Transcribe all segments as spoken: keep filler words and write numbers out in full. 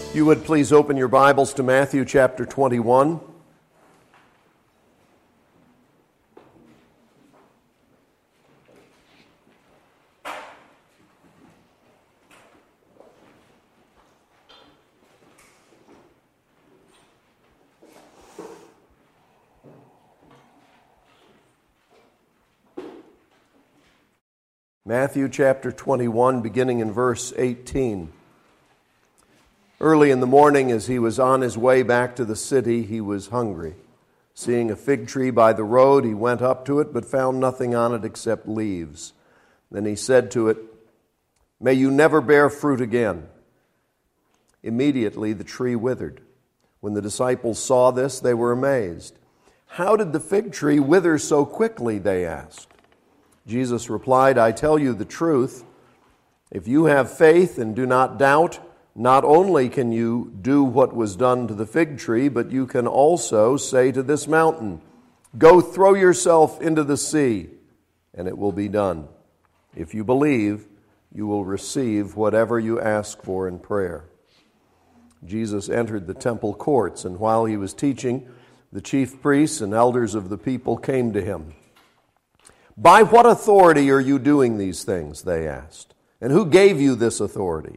You would please open your Bibles to Matthew chapter twenty-one. Matthew chapter twenty-one, beginning in verse eighteen. Early in the morning, as he was on his way back to the city, he was hungry. Seeing a fig tree by the road, he went up to it, but found nothing on it except leaves. Then he said to it, "May you never bear fruit again." Immediately the tree withered. When the disciples saw this, they were amazed. "How did the fig tree wither so quickly?" they asked. Jesus replied, "I tell you the truth. If you have faith and do not doubt, not only can you do what was done to the fig tree, but you can also say to this mountain, 'Go throw yourself into the sea,' and it will be done. If you believe, you will receive whatever you ask for in prayer." Jesus entered the temple courts, and while he was teaching, the chief priests and elders of the people came to him. "By what authority are you doing these things?" they asked. "And who gave you this authority?"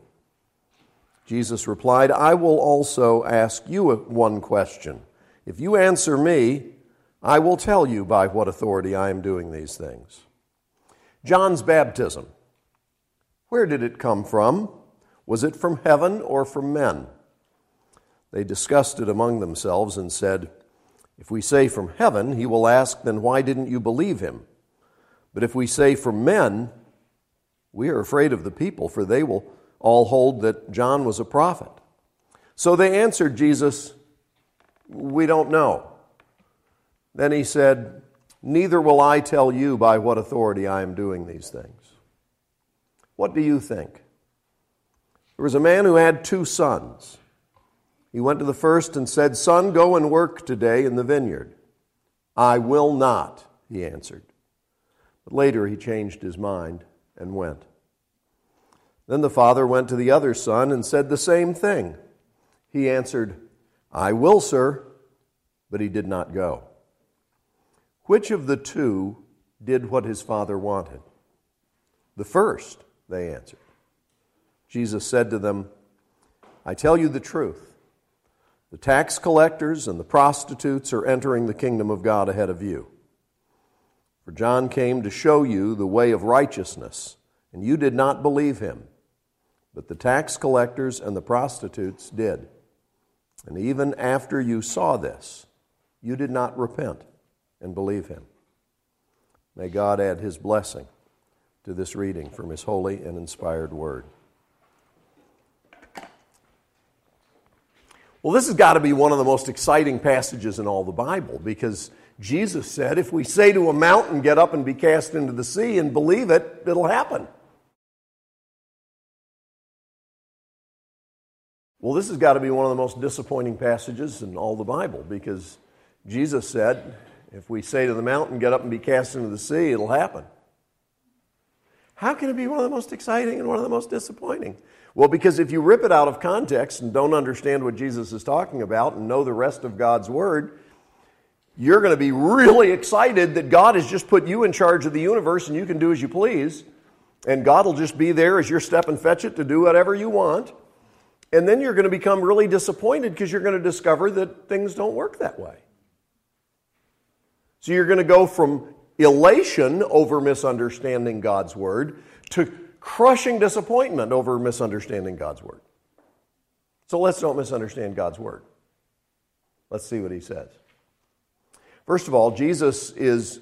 Jesus replied, "I will also ask you one question. If you answer me, I will tell you by what authority I am doing these things. John's baptism, where did it come from? Was it from heaven or from men?" They discussed it among themselves and said, "If we say from heaven, he will ask, 'Then why didn't you believe him?' But if we say from men, we are afraid of the people, for they will all hold that John was a prophet." So they answered Jesus, "We don't know." Then he said, "Neither will I tell you by what authority I am doing these things. What do you think? There was a man who had two sons. He went to the first and said, 'Son, go and work today in the vineyard.' 'I will not,' he answered. But later he changed his mind and went. Then the father went to the other son and said the same thing. He answered, 'I will, sir,' but he did not go. Which of the two did what his father wanted?" "The first," they answered. Jesus said to them, "I tell you the truth. The tax collectors and the prostitutes are entering the kingdom of God ahead of you. For John came to show you the way of righteousness, and you did not believe him. But the tax collectors and the prostitutes did. And even after you saw this, you did not repent and believe him." May God add his blessing to this reading from his holy and inspired word. Well, this has got to be one of the most exciting passages in all the Bible, because Jesus said, if we say to a mountain, "Get up and be cast into the sea," and believe it, it'll happen. Well, this has got to be one of the most disappointing passages in all the Bible, because Jesus said, if we say to the mountain, "Get up and be cast into the sea," it'll happen. How can it be one of the most exciting and one of the most disappointing? Well, because if you rip it out of context and don't understand what Jesus is talking about and know the rest of God's Word, you're going to be really excited that God has just put you in charge of the universe and you can do as you please, and God will just be there as your step and fetch it to do whatever you want. And then you're going to become really disappointed because you're going to discover that things don't work that way. So you're going to go from elation over misunderstanding God's Word to crushing disappointment over misunderstanding God's Word. So let's don't misunderstand God's Word. Let's see what he says. First of all, Jesus is,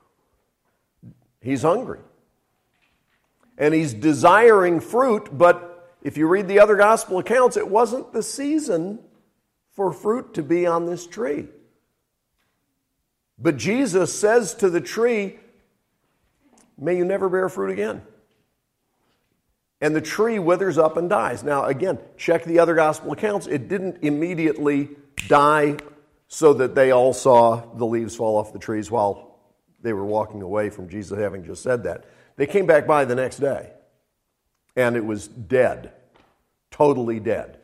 he's hungry. And he's desiring fruit, but if you read the other gospel accounts, it wasn't the season for fruit to be on this tree. But Jesus says to the tree, "May you never bear fruit again." And the tree withers up and dies. Now, again, check the other gospel accounts. It didn't immediately die so that they all saw the leaves fall off the trees while they were walking away from Jesus having just said that. They came back by the next day, and it was dead, totally dead.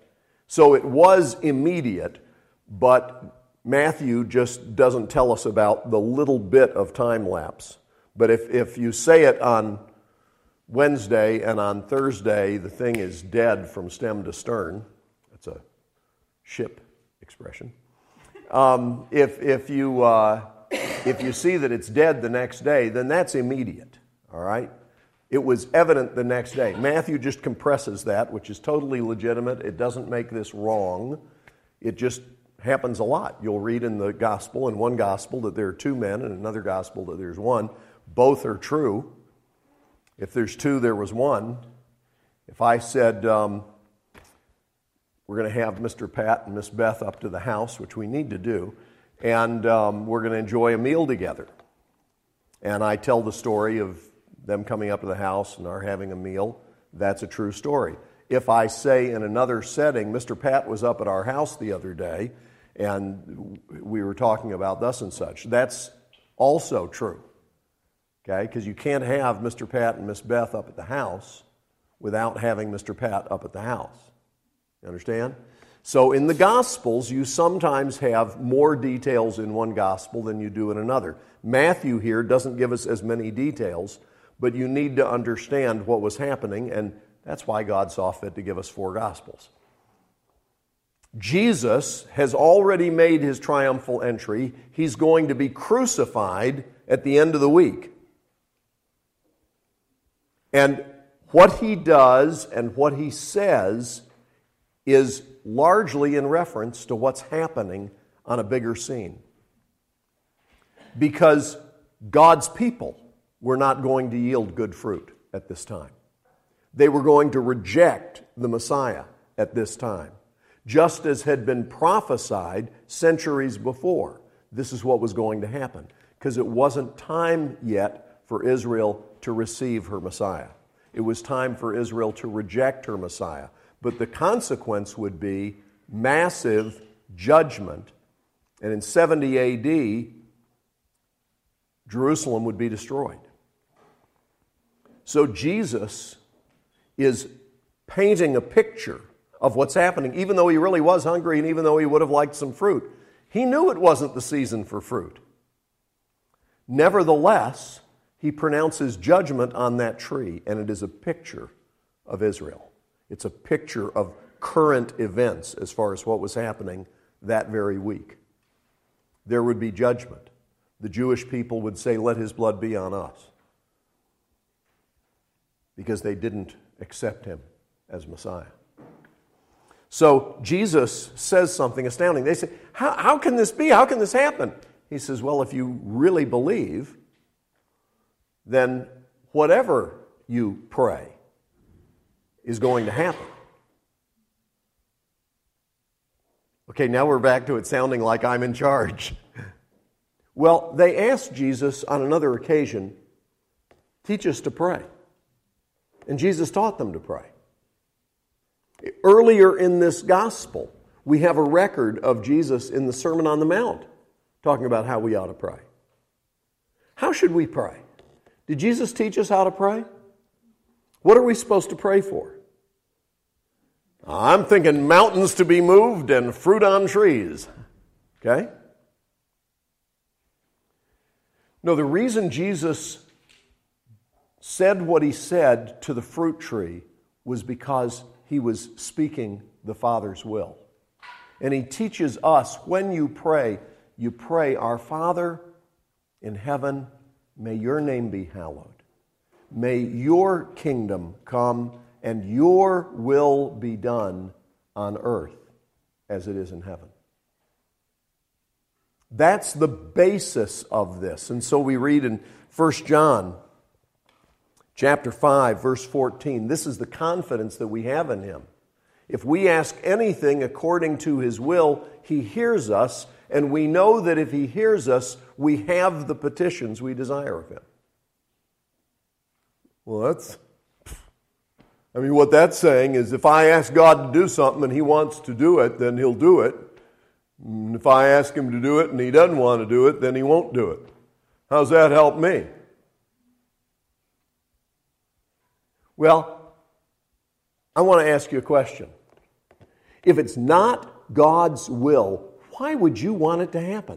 So it was immediate, but Matthew just doesn't tell us about the little bit of time lapse. But if, if you say it on Wednesday and on Thursday, the thing is dead from stem to stern. That's a ship expression. Um, if, if, you, uh, if you see that it's dead the next day, then that's immediate, all right? It was evident the next day. Matthew just compresses that, which is totally legitimate. It doesn't make this wrong. It just happens a lot. You'll read in the gospel, in one gospel, that there are two men, and another gospel that there's one. Both are true. If there's two, there was one. If I said, um, we're going to have Mister Pat and Miss Beth up to the house, which we need to do, and um, we're going to enjoy a meal together. And I tell the story of them coming up to the house and our having a meal, that's a true story. If I say in another setting, Mister Pat was up at our house the other day, and we were talking about thus and such, that's also true. Okay, because you can't have Mister Pat and Miss Beth up at the house without having Mister Pat up at the house. You understand? So in the Gospels, you sometimes have more details in one Gospel than you do in another. Matthew here doesn't give us as many details, but you need to understand what was happening, and that's why God saw fit to give us four Gospels. Jesus has already made his triumphal entry. He's going to be crucified at the end of the week. And what he does and what he says is largely in reference to what's happening on a bigger scene. Because God's people were not going to yield good fruit at this time. They were going to reject the Messiah at this time, just as had been prophesied centuries before. This is what was going to happen, because it wasn't time yet for Israel to receive her Messiah. It was time for Israel to reject her Messiah. But the consequence would be massive judgment. And in seventy A D, Jerusalem would be destroyed. So Jesus is painting a picture of what's happening, even though he really was hungry and even though he would have liked some fruit. He knew it wasn't the season for fruit. Nevertheless, he pronounces judgment on that tree, and it is a picture of Israel. It's a picture of current events as far as what was happening that very week. There would be judgment. The Jewish people would say, "Let his blood be on us," because they didn't accept him as Messiah. So Jesus says something astounding. They say, how, how can this be? How can this happen? He says, well, if you really believe, then whatever you pray is going to happen. Okay, now we're back to it sounding like I'm in charge. Well, they asked Jesus on another occasion, teach us to pray. And Jesus taught them to pray. Earlier in this gospel, we have a record of Jesus in the Sermon on the Mount talking about how we ought to pray. How should we pray? Did Jesus teach us how to pray? What are we supposed to pray for? I'm thinking mountains to be moved and fruit on trees. Okay? No, the reason Jesus said what he said to the fruit tree was because he was speaking the Father's will. And he teaches us, when you pray, you pray, "Our Father in heaven, may your name be hallowed. May your kingdom come and your will be done on earth as it is in heaven." That's the basis of this. And so we read in First John chapter five, verse fourteen, this is the confidence that we have in him. If we ask anything according to his will, he hears us, and we know that if he hears us, we have the petitions we desire of him. Well, that's, I mean, what that's saying is if I ask God to do something and he wants to do it, then he'll do it. And if I ask him to do it and he doesn't want to do it, then he won't do it. How's that help me? Well, I want to ask you a question. If it's not God's will, why would you want it to happen?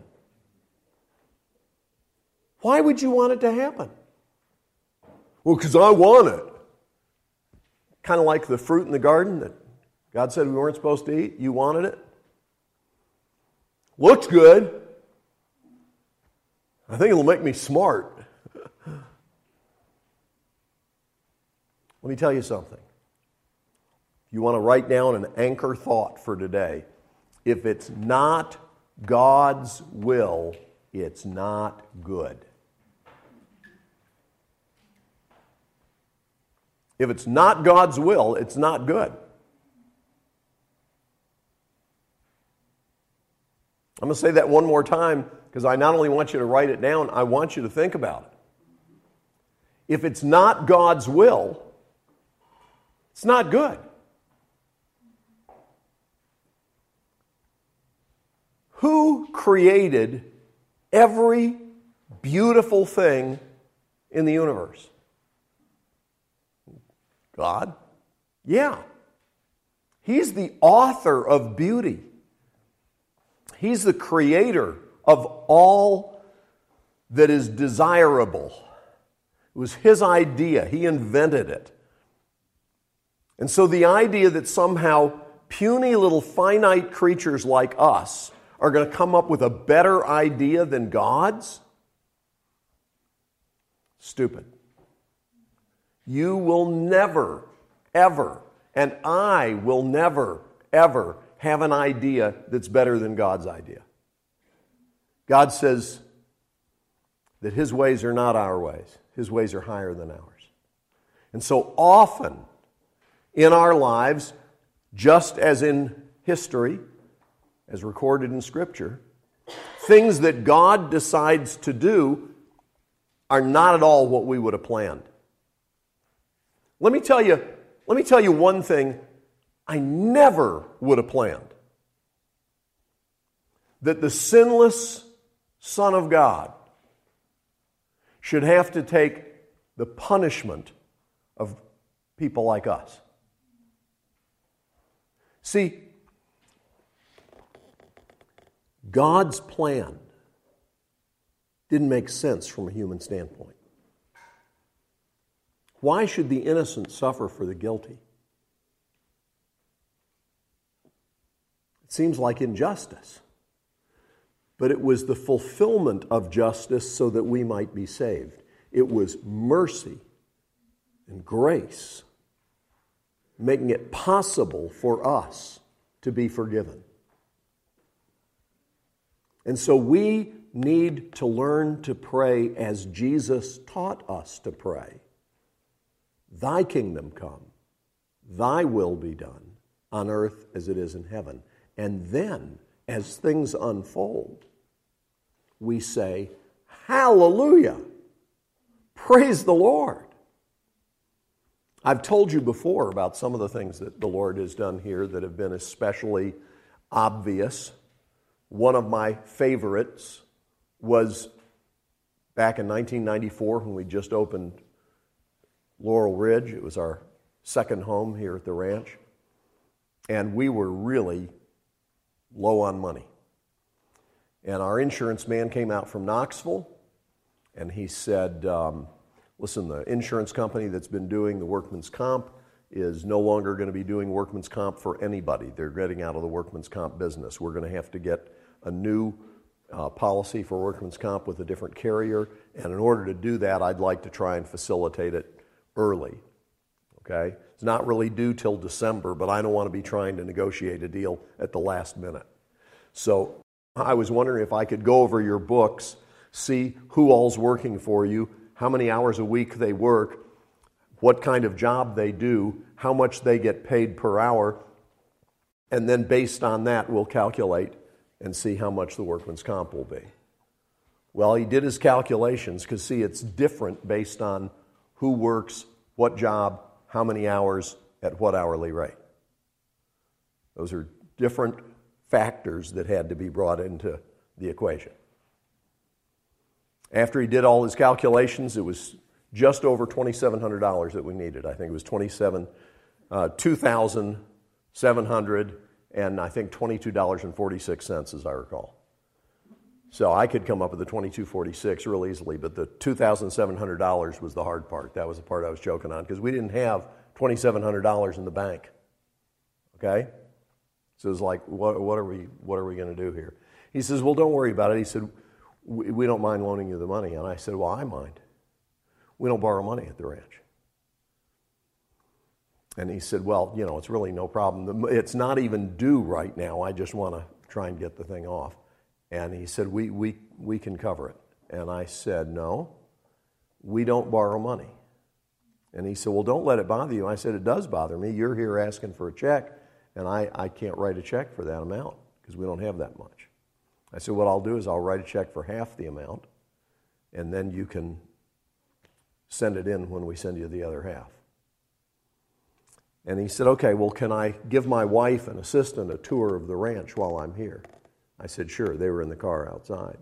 Why would you want it to happen? Well, because I want it. Kind of like the fruit in the garden that God said we weren't supposed to eat. You wanted it. Looks good. I think it'll make me smart. Let me tell you something. You want to write down an anchor thought for today. If it's not God's will, it's not good. If it's not God's will, it's not good. I'm going to say that one more time because I not only want you to write it down, I want you to think about it. If it's not God's will, it's not good. Who created every beautiful thing in the universe? God? Yeah. He's the author of beauty. He's the creator of all that is desirable. It was His idea. He invented it. And so the idea that somehow puny little finite creatures like us are going to come up with a better idea than God's? Stupid. You will never, ever, and I will never, ever have an idea that's better than God's idea. God says that His ways are not our ways. His ways are higher than ours. And so often in our lives, just as in history, as recorded in Scripture, things that God decides to do are not at all what we would have planned. Let me tell you, let me tell you one thing I never would have planned. That the sinless Son of God should have to take the punishment of people like us. See, God's plan didn't make sense from a human standpoint. Why should the innocent suffer for the guilty? It seems like injustice. But it was the fulfillment of justice so that we might be saved. It was mercy and grace, making it possible for us to be forgiven. And so we need to learn to pray as Jesus taught us to pray. Thy kingdom come, thy will be done on earth as it is in heaven. And then, as things unfold, we say, hallelujah, praise the Lord. I've told you before about some of the things that the Lord has done here that have been especially obvious. One of my favorites was back in nineteen ninety-four when we just opened Laurel Ridge. It was our second home here at the ranch. And we were really low on money. And our insurance man came out from Knoxville, and he said, um, listen, the insurance company that's been doing the workman's comp is no longer going to be doing workman's comp for anybody. They're getting out of the workman's comp business. We're going to have to get a new uh, policy for workman's comp with a different carrier, and in order to do that, I'd like to try and facilitate it early. Okay? It's not really due till December, but I don't want to be trying to negotiate a deal at the last minute. So I was wondering if I could go over your books, see who all's working for you, how many hours a week they work, what kind of job they do, how much they get paid per hour, and then based on that, we'll calculate and see how much the workman's comp will be. Well, he did his calculations because, see, it's different based on who works, what job, how many hours, at what hourly rate. Those are different factors that had to be brought into the equation. After he did all his calculations, it was just over twenty-seven hundred dollars that we needed. I think it was twenty-seven, uh, two thousand seven hundred and I think twenty-two dollars and forty-six cents, as I recall. So I could come up with the twenty-two forty-six real easily, but the two thousand seven hundred dollars was the hard part. That was the part I was joking on, because we didn't have two thousand seven hundred dollars in the bank. Okay? So it was like, what, what are we what are we going to do here? He says, well, don't worry about it. He said, we, we don't mind loaning you the money. And I said, well, I mind. We don't borrow money at the ranch. And he said, well, you know, it's really no problem. It's not even due right now. I just want to try and get the thing off. And he said, we, we, we can cover it. And I said, no, we don't borrow money. And he said, well, don't let it bother you. I said, it does bother me. You're here asking for a check, and I, I can't write a check for that amount because we don't have that much. I said, what I'll do is I'll write a check for half the amount, and then you can send it in when we send you the other half. And he said, okay, well, can I give my wife and assistant a tour of the ranch while I'm here? I said, sure. They were in the car outside.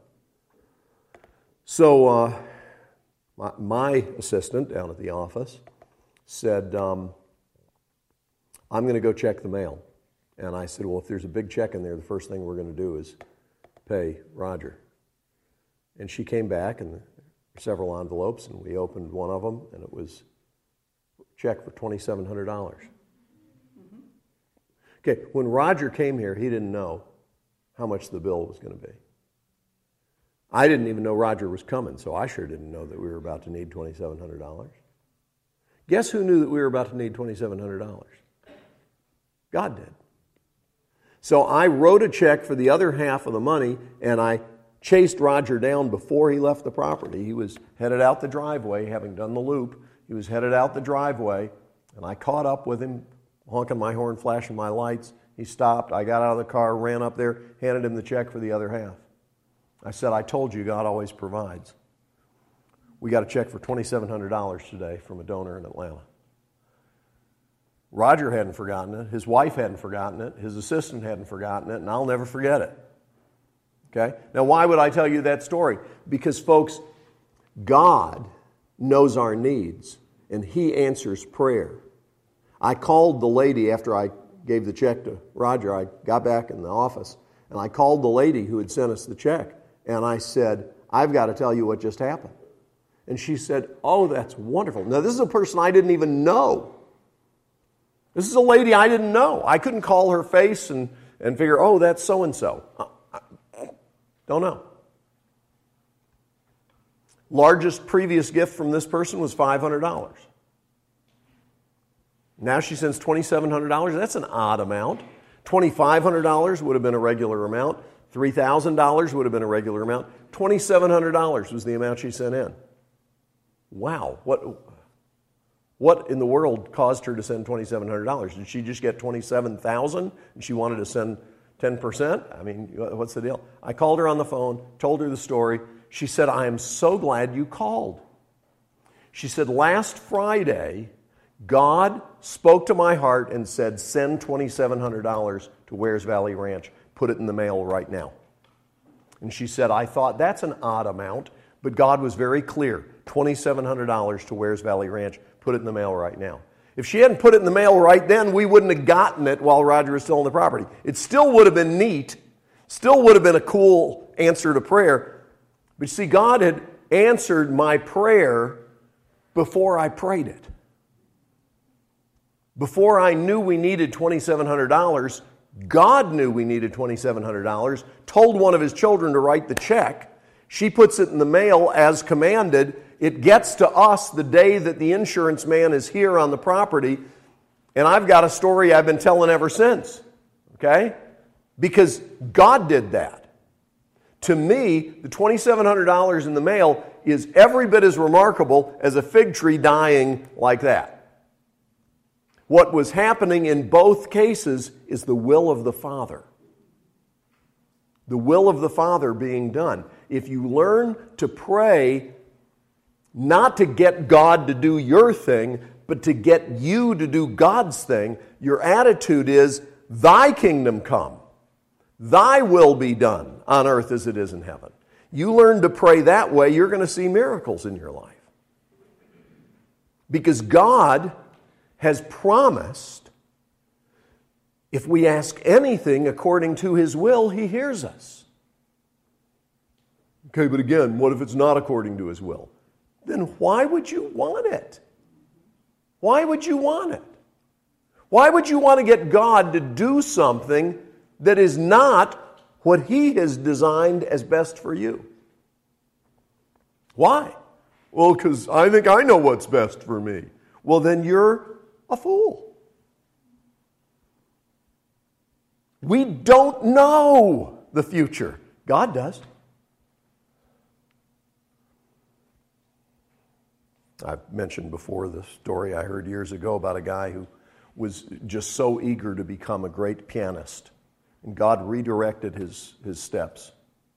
So uh, my, my assistant down at the office said, um, I'm going to go check the mail. And I said, well, if there's a big check in there, the first thing we're going to do is pay Roger. And she came back, and there were several envelopes, and we opened one of them, and it was a check for two thousand seven hundred dollars. Okay, when Roger came here, he didn't know how much the bill was going to be. I didn't even know Roger was coming, so I sure didn't know that we were about to need two thousand seven hundred dollars. Guess who knew that we were about to need two thousand seven hundred dollars? God did. So I wrote a check for the other half of the money, and I chased Roger down before he left the property. He was headed out the driveway, having done the loop. He was headed out the driveway, and I caught up with him, honking my horn, flashing my lights. He stopped. I got out of the car, ran up there, handed him the check for the other half. I said, I told you God always provides. We got a check for two thousand seven hundred dollars today from a donor in Atlanta. Roger hadn't forgotten it. His wife hadn't forgotten it. His assistant hadn't forgotten it, and I'll never forget it. Okay? Now, why would I tell you that story? Because, folks, God knows our needs, and He answers prayer. I called the lady after I gave the check to Roger. I got back in the office, and I called the lady who had sent us the check, and I said, I've got to tell you what just happened. And she said, oh, that's wonderful. Now, this is a person I didn't even know. This is a lady I didn't know. I couldn't call her face and, and figure, oh, that's so-and-so. I, I don't know. Largest previous gift from this person was five hundred dollars. Now she sends two thousand seven hundred dollars. That's an odd amount. two thousand five hundred dollars would have been a regular amount. three thousand dollars would have been a regular amount. two thousand seven hundred dollars was the amount she sent in. Wow. What, what in the world caused her to send two thousand seven hundred dollars? Did she just get twenty-seven thousand dollars and she wanted to send ten percent? I mean, what's the deal? I called her on the phone, told her the story. She said, I am so glad you called. She said, last Friday, God spoke to my heart and said, send two thousand seven hundred dollars to Wares Valley Ranch. Put it in the mail right now. And she said, I thought that's an odd amount, but God was very clear. two thousand seven hundred dollars to Wares Valley Ranch. Put it in the mail right now. If she hadn't put it in the mail right then, we wouldn't have gotten it while Roger was still on the property. It still would have been neat. Still would have been a cool answer to prayer. But see, God had answered my prayer before I prayed it. Before I knew we needed two thousand seven hundred dollars, God knew we needed two thousand seven hundred dollars, told one of His children to write the check. She puts it in the mail as commanded. It gets to us the day that the insurance man is here on the property, and I've got a story I've been telling ever since, okay? Because God did that. To me, the two thousand seven hundred dollars in the mail is every bit as remarkable as a fig tree dying like that. What was happening in both cases is the will of the Father. The will of the Father being done. If you learn to pray not to get God to do your thing, but to get you to do God's thing, your attitude is, thy kingdom come, thy will be done on earth as it is in heaven. You learn to pray that way, you're going to see miracles in your life. Because God has promised, if we ask anything according to His will, He hears us. Okay, but again, what if it's not according to His will? Then why would you want it? Why would you want it? Why would you want to get God to do something that is not what He has designed as best for you? Why? Well, because I think I know what's best for me. Well, then you're a fool. We don't know the future. God does. I've mentioned before the story I heard years ago about a guy who was just so eager to become a great pianist. And God redirected his, his steps.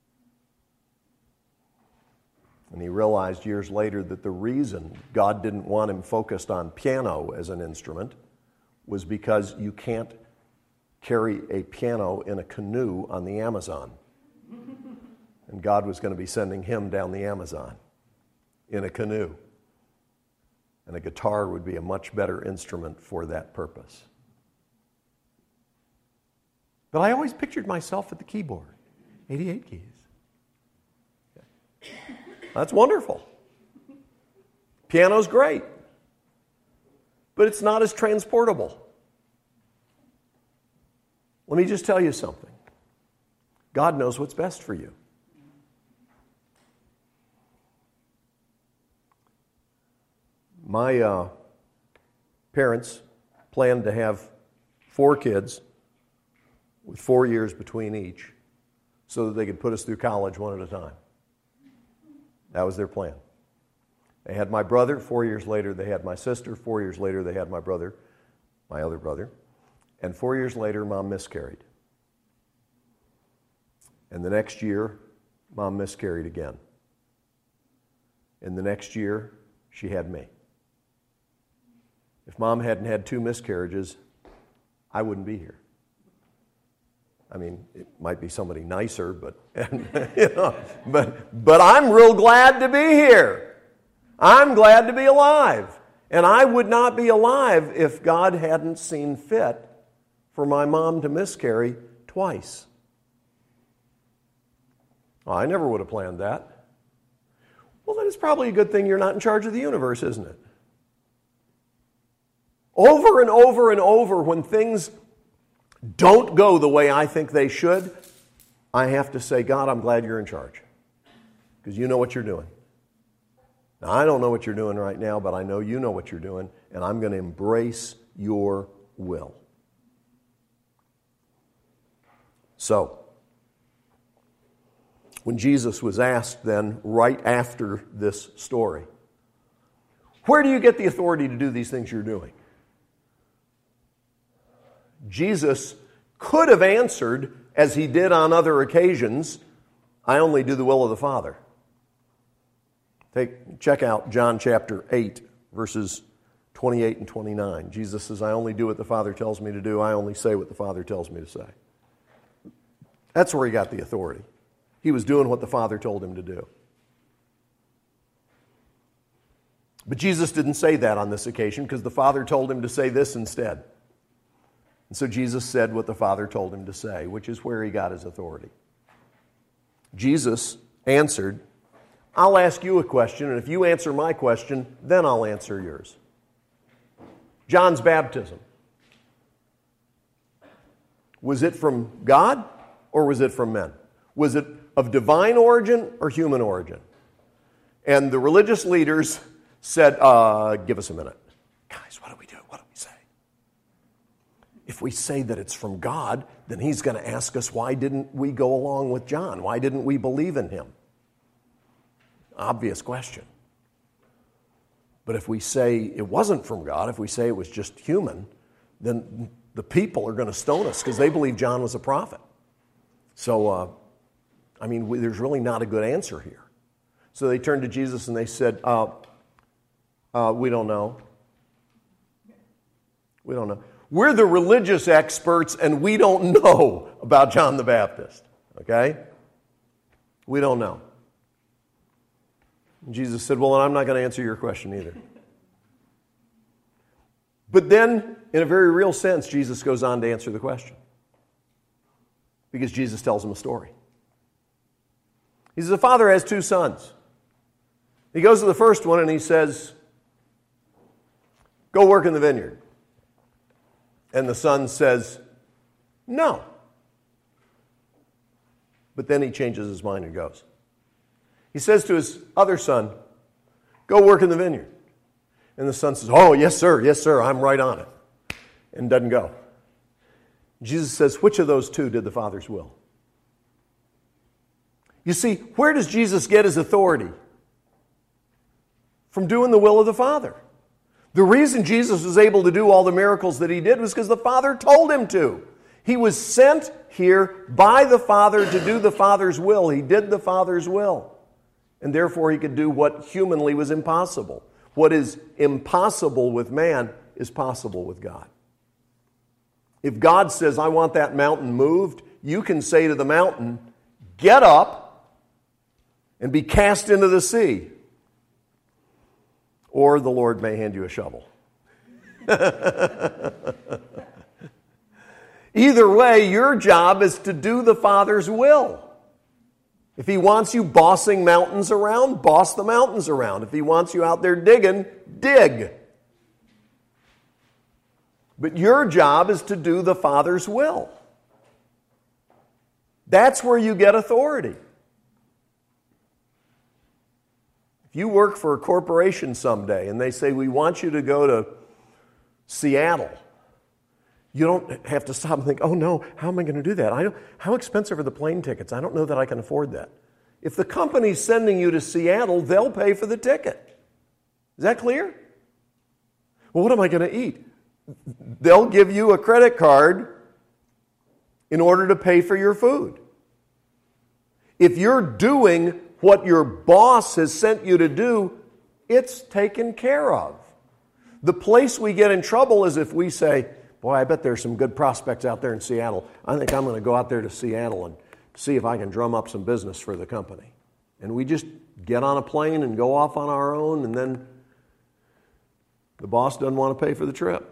And he realized years later that the reason God didn't want him focused on piano as an instrument was because you can't carry a piano in a canoe on the Amazon. And God was going to be sending him down the Amazon in a canoe. And a guitar would be a much better instrument for that purpose. But I always pictured myself at the keyboard. eighty-eight keys. Okay. That's wonderful. Piano's great. But it's not as transportable. Let me just tell you something. God knows what's best for you. My uh, parents planned to have four kids with four years between each so that they could put us through college one at a time. That was their plan. They had my brother. Four years later, they had my sister. Four years later, they had my brother, my other brother. And four years later, Mom miscarried. And the next year, Mom miscarried again. And the next year, she had me. If Mom hadn't had two miscarriages, I wouldn't be here. I mean, it might be somebody nicer, but you know, but but I'm real glad to be here. I'm glad to be alive. And I would not be alive if God hadn't seen fit for my mom to miscarry twice. Well, I never would have planned that. Well, then it's probably a good thing you're not in charge of the universe, isn't it? Over and over and over, when things don't go the way I think they should, I have to say, God, I'm glad you're in charge. Because you know what you're doing. Now, I don't know what you're doing right now, but I know you know what you're doing, and I'm going to embrace your will. So, when Jesus was asked then, right after this story, where do you get the authority to do these things you're doing? Jesus could have answered, as he did on other occasions, I only do the will of the Father. Take, check out John chapter eight, verses twenty-eight and twenty-nine. Jesus says, I only do what the Father tells me to do. I only say what the Father tells me to say. That's where he got the authority. He was doing what the Father told him to do. But Jesus didn't say that on this occasion because the Father told him to say this instead. And so Jesus said what the Father told him to say, which is where he got his authority. Jesus answered, I'll ask you a question, and if you answer my question, then I'll answer yours. John's baptism. Was it from God or was it from men? Was it of divine origin or human origin? And the religious leaders said, uh, give us a minute. Guys, what do we do? What do we say? If we say that it's from God, then he's going to ask us, why didn't we go along with John? Why didn't we believe in him? Obvious question. But if we say it wasn't from God, if we say it was just human, then the people are going to stone us because they believe John was a prophet. So, uh, I mean, we, there's really not a good answer here. So they turned to Jesus and they said, uh, uh, we don't know. We don't know. We're the religious experts and we don't know about John the Baptist. Okay? We don't know. And Jesus said, well, I'm not going to answer your question either. But then in a very real sense, Jesus goes on to answer the question. Because Jesus tells him a story. He says, a father has two sons. He goes to the first one and he says, go work in the vineyard. And the son says, no. But then he changes his mind and goes. He says to his other son, go work in the vineyard. And the son says, oh, yes, sir, yes, sir, I'm right on it. And doesn't go. Jesus says, which of those two did the Father's will? You see, where does Jesus get his authority? From doing the will of the Father. The reason Jesus was able to do all the miracles that he did was because the Father told him to. He was sent here by the Father to do the Father's will. He did the Father's will. And therefore he could do what humanly was impossible. What is impossible with man is possible with God. If God says, I want that mountain moved, you can say to the mountain, get up and be cast into the sea. Or the Lord may hand you a shovel. Either way, your job is to do the Father's will. If he wants you bossing mountains around, boss the mountains around. If he wants you out there digging, dig. But your job is to do the Father's will. That's where you get authority. If you work for a corporation someday and they say, we want you to go to Seattle, you don't have to stop and think, oh no, how am I going to do that? I don't, how expensive are the plane tickets? I don't know that I can afford that. If the company's sending you to Seattle, they'll pay for the ticket. Is that clear? Well, what am I going to eat? They'll give you a credit card in order to pay for your food. If you're doing what your boss has sent you to do, it's taken care of. The place we get in trouble is if we say, boy, I bet there's some good prospects out there in Seattle. I think I'm going to go out there to Seattle and see if I can drum up some business for the company. And we just get on a plane and go off on our own, and then the boss doesn't want to pay for the trip.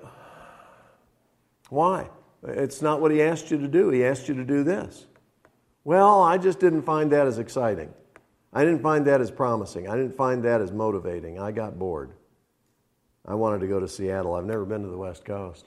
Why? It's not what he asked you to do. He asked you to do this. Well, I just didn't find that as exciting. I didn't find that as promising. I didn't find that as motivating. I got bored. I wanted to go to Seattle. I've never been to the West Coast.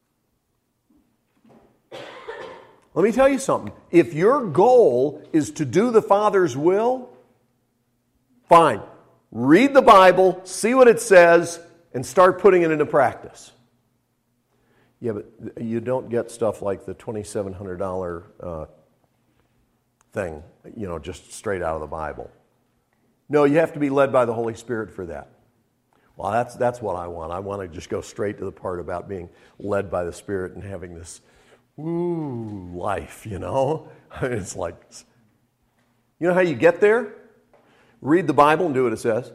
Let me tell you something. If your goal is to do the Father's will, fine. Read the Bible, see what it says, and start putting it into practice. Yeah, but you don't get stuff like the twenty-seven hundred dollars uh, thing, you know, just straight out of the Bible. No, you have to be led by the Holy Spirit for that. Well, that's that's what I want. I want to just go straight to the part about being led by the Spirit and having this, ooh, life, you know? It's like, you know how you get there? Read the Bible and do what it says.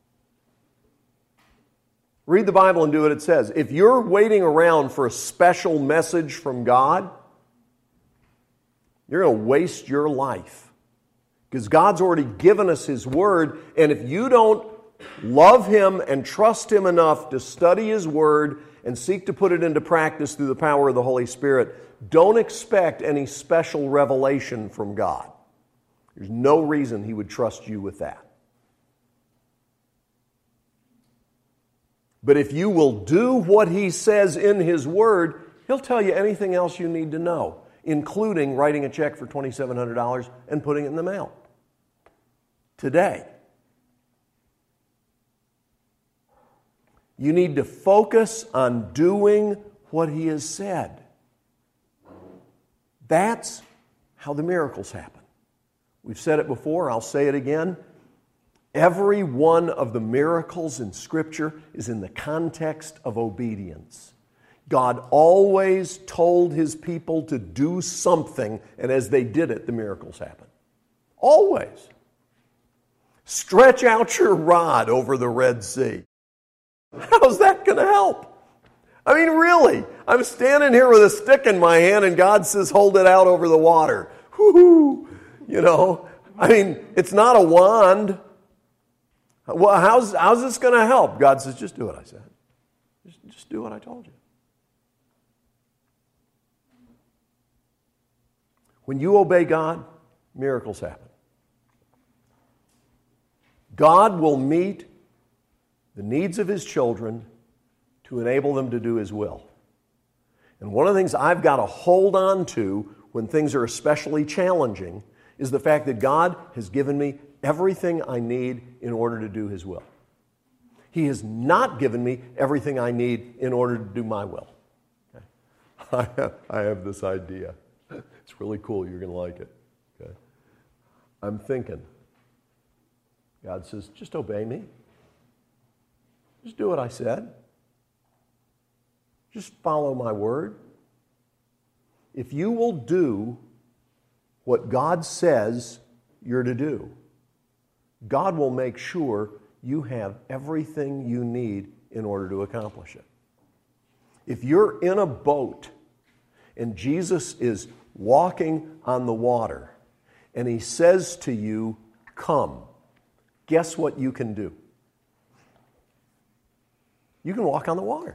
Read the Bible and do what it says. If you're waiting around for a special message from God, you're going to waste your life. Because God's already given us His Word, and if you don't love Him and trust Him enough to study His Word and seek to put it into practice through the power of the Holy Spirit, don't expect any special revelation from God. There's no reason He would trust you with that. But if you will do what He says in His Word, He'll tell you anything else you need to know, including writing a check for twenty-seven hundred dollars and putting it in the mail. Today. You need to focus on doing what He has said. That's how the miracles happen. We've said it before, I'll say it again. Every one of the miracles in Scripture is in the context of obedience. God always told His people to do something, and as they did it, the miracles happened. Always. Stretch out your rod over the Red Sea. How's that going to help? I mean, really, I'm standing here with a stick in my hand, and God says, hold it out over the water. Whoo-hoo! You know, I mean, it's not a wand. Well, how's, how's this going to help? God says, just do what I said. Just, just do what I told you. When you obey God, miracles happen. God will meet the needs of His children to enable them to do His will. And one of the things I've got to hold on to when things are especially challenging is the fact that God has given me everything I need in order to do His will. He has not given me everything I need in order to do my will. Okay? I, have, I have this idea. It's really cool. You're going to like it. Okay? I'm thinking, God says, just obey me. Just do what I said. Just follow my word. If you will do what God says you're to do, God will make sure you have everything you need in order to accomplish it. If you're in a boat and Jesus is walking on the water and He says to you, come, guess what you can do? You can walk on the water.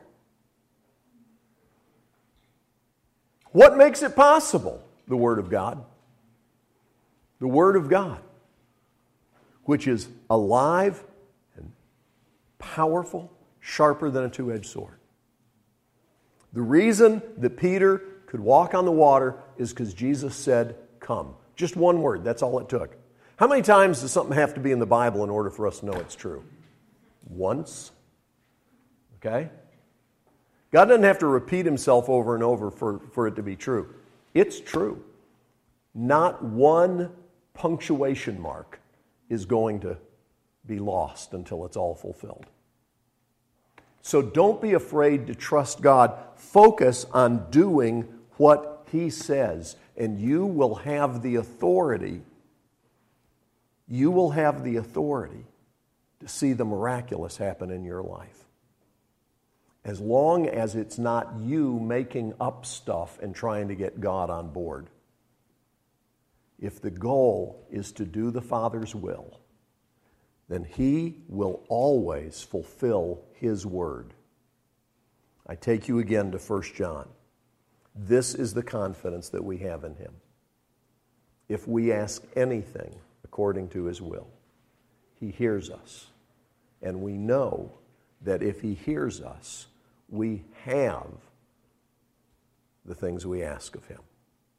What makes it possible? The Word of God. The Word of God, which is alive and powerful, sharper than a two-edged sword. The reason that Peter could walk on the water is because Jesus said, come. Just one word, that's all it took. How many times does something have to be in the Bible in order for us to know it's true? Once. Okay? God doesn't have to repeat Himself over and over for, for it to be true. It's true. Not one punctuation mark is going to be lost until it's all fulfilled. So don't be afraid to trust God. Focus on doing what He says, and you will have the authority. You will have the authority to see the miraculous happen in your life. As long as it's not you making up stuff and trying to get God on board. If the goal is to do the Father's will, then He will always fulfill His word. I take you again to First John. This is the confidence that we have in Him. If we ask anything according to His will, He hears us. And we know that if He hears us, we have the things we ask of Him.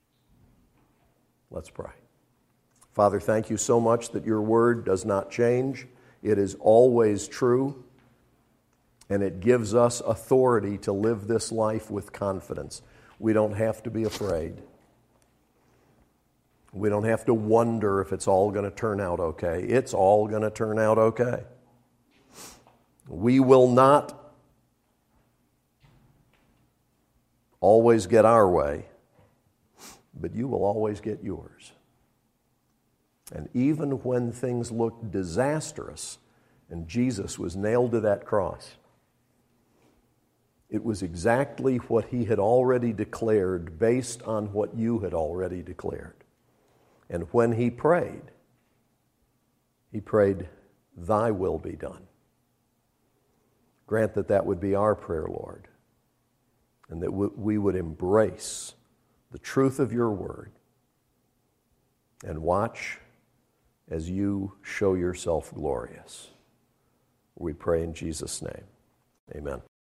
Let's pray. Father, thank You so much that Your word does not change. It is always true, and it gives us authority to live this life with confidence. We don't have to be afraid. We don't have to wonder if it's all going to turn out okay. It's all going to turn out okay. We will not always get our way, but You will always get Yours. And even when things look disastrous and Jesus was nailed to that cross, it was exactly what He had already declared based on what You had already declared. And when He prayed, He prayed, Thy will be done. Grant that that would be our prayer, Lord, and that we would embrace the truth of Your word and watch as You show Yourself glorious. We pray in Jesus' name. Amen.